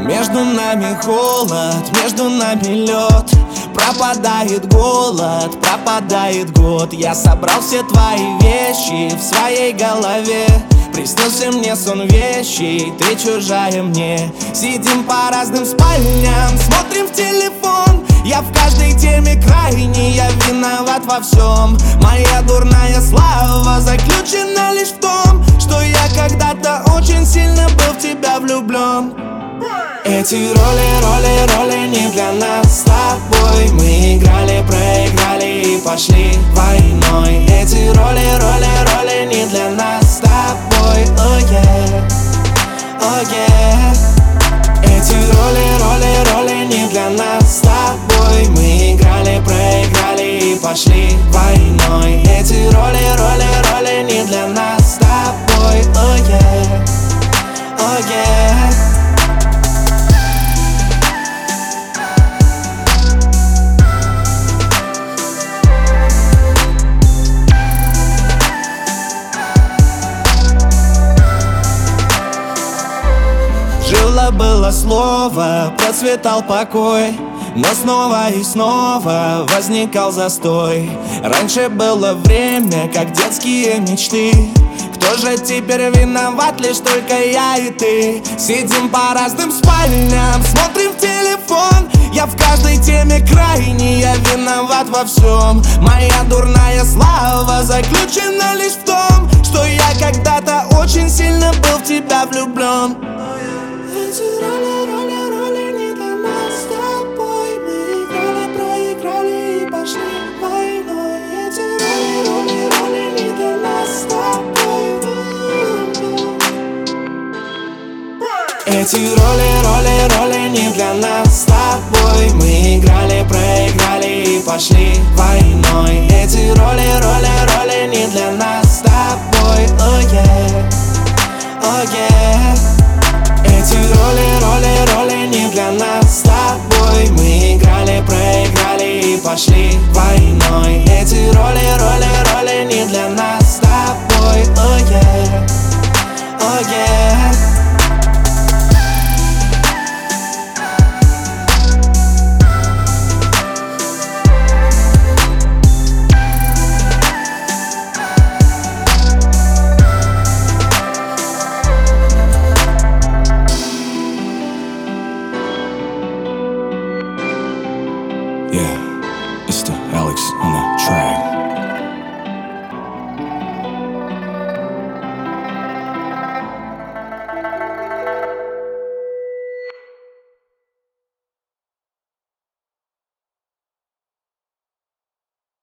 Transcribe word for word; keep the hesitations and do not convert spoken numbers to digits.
Между нами холод, между нами лед. Пропадает голод, пропадает год. Я собрал все твои вещи в своей голове. Приснился мне сон вещей, ты чужая мне. Сидим по разным спальням, смотрим в телефон. Я в каждой теме крайне, я виноват во всем. Моя дурная слава заключена лишь в том, что я когда-то очень сильно был в тебя влюблен. Эти роли, роли, роли не для нас с тобой. Мы играли, проиграли и пошли войной. Эти роли, роли, роли не для нас с тобой. Oh yeah, oh yeah. Эти роли, роли, роли не для нас с тобой. Мы играли, проиграли и пошли войной. Эти роли, роли, роли не для нас с тобой. Oh yeah, oh yeah. Было слово, процветал покой, но снова и снова возникал застой. Раньше было время, как детские мечты. Кто же теперь виноват? Лишь только я и ты. Сидим по разным спальням, смотрим в телефон. Я в каждой теме крайне, я виноват во всем. Моя дурная слава заключена лишь в том, что я когда-то очень сильно был в тебя влюблен. Эти роли, роли, роли не для нас с тобой. Мы играли, проиграли и пошли войной. Эти роли, роли, роли не для нас с тобой. Эти роли, роли, роли не для нас с тобой. Мы играли, проиграли и пошли войной. Эти роли, роли, роли не для нас с тобой. Oh yeah, oh yeah. Эти роли, роли, роли не для нас с тобой. Мы играли, проиграли и пошли войной. Эти роли, роли, роли не для нас с тобой. Oh yeah, oh yeah. Yeah.